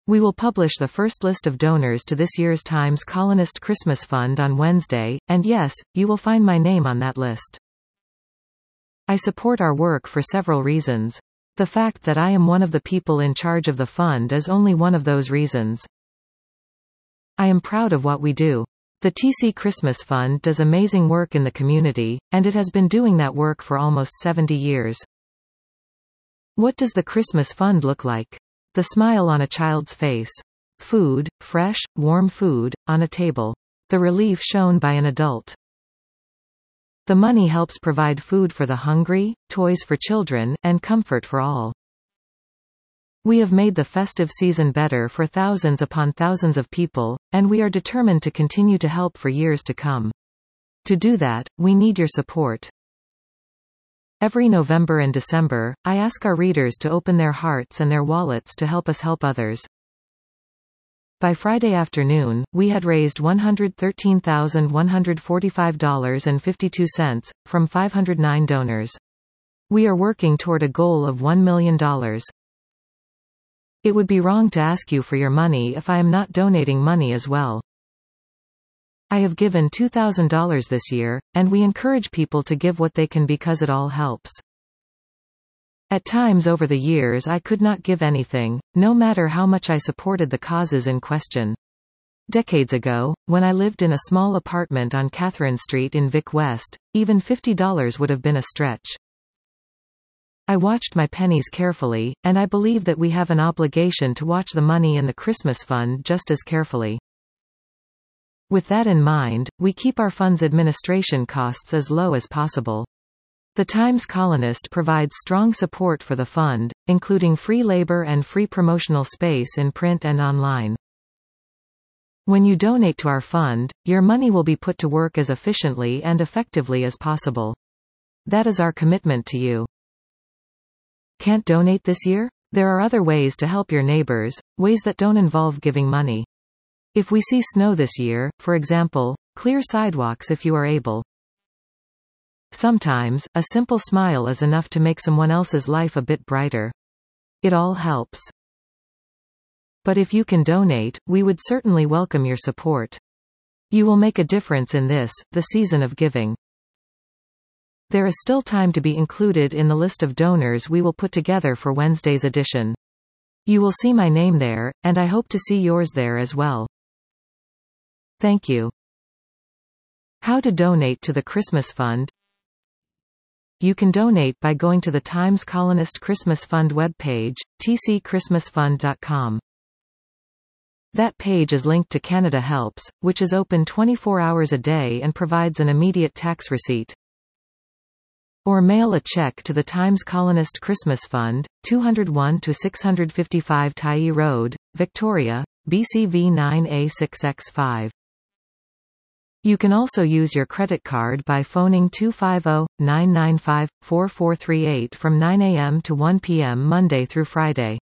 We will publish the first list of donors to this year's Times Colonist Christmas Fund on Wednesday, and yes, you will find my name on that list. I support our work for several reasons. The fact that I am one of the people in charge of the fund is only one of those reasons. I am proud of what we do. The TC Christmas Fund does amazing work in the community, and it has been doing that work for almost 70 years. What does the Christmas Fund look like? The smile on a child's face. Food, fresh, warm food, on a table. The relief shown by an adult. The money helps provide food for the hungry, toys for children, and comfort for all. We have made the festive season better for thousands upon thousands of people, and we are determined to continue to help for years to come. To do that, we need your support. Every November and December, I ask our readers to open their hearts and their wallets to help us help others. By Friday afternoon, we had raised $113,145.52, from 509 donors. We are working toward a goal of $1 million. It would be wrong to ask you for your money if I am not donating money as well. I have given $2,000 this year, and we encourage people to give what they can because it all helps. At times over the years I could not give anything, no matter how much I supported the causes in question. Decades ago, when I lived in a small apartment on Catherine Street in Vic West, even $50 would have been a stretch. I watched my pennies carefully, and I believe that we have an obligation to watch the money in the Christmas Fund just as carefully. With that in mind, we keep our fund's administration costs as low as possible. The Times Colonist provides strong support for the fund, including free labor and free promotional space in print and online. When you donate to our fund, your money will be put to work as efficiently and effectively as possible. That is our commitment to you. Can't donate this year? There are other ways to help your neighbors, ways that don't involve giving money. If we see snow this year, for example, clear sidewalks if you are able. Sometimes, a simple smile is enough to make someone else's life a bit brighter. It all helps. But if you can donate, we would certainly welcome your support. You will make a difference in this, the season of giving. There is still time to be included in the list of donors we will put together for Wednesday's edition. You will see my name there, and I hope to see yours there as well. Thank you. How to donate to the Christmas Fund? You can donate by going to the Times Colonist Christmas Fund webpage, tcchristmasfund.com. That page is linked to Canada Helps, which is open 24 hours a day and provides an immediate tax receipt. Or mail a check to the Times Colonist Christmas Fund, 201-655 Tyee Road, Victoria, BCV 9A6X5. You can also use your credit card by phoning 250-995-4438 from 9 a.m. to 1 p.m. Monday through Friday.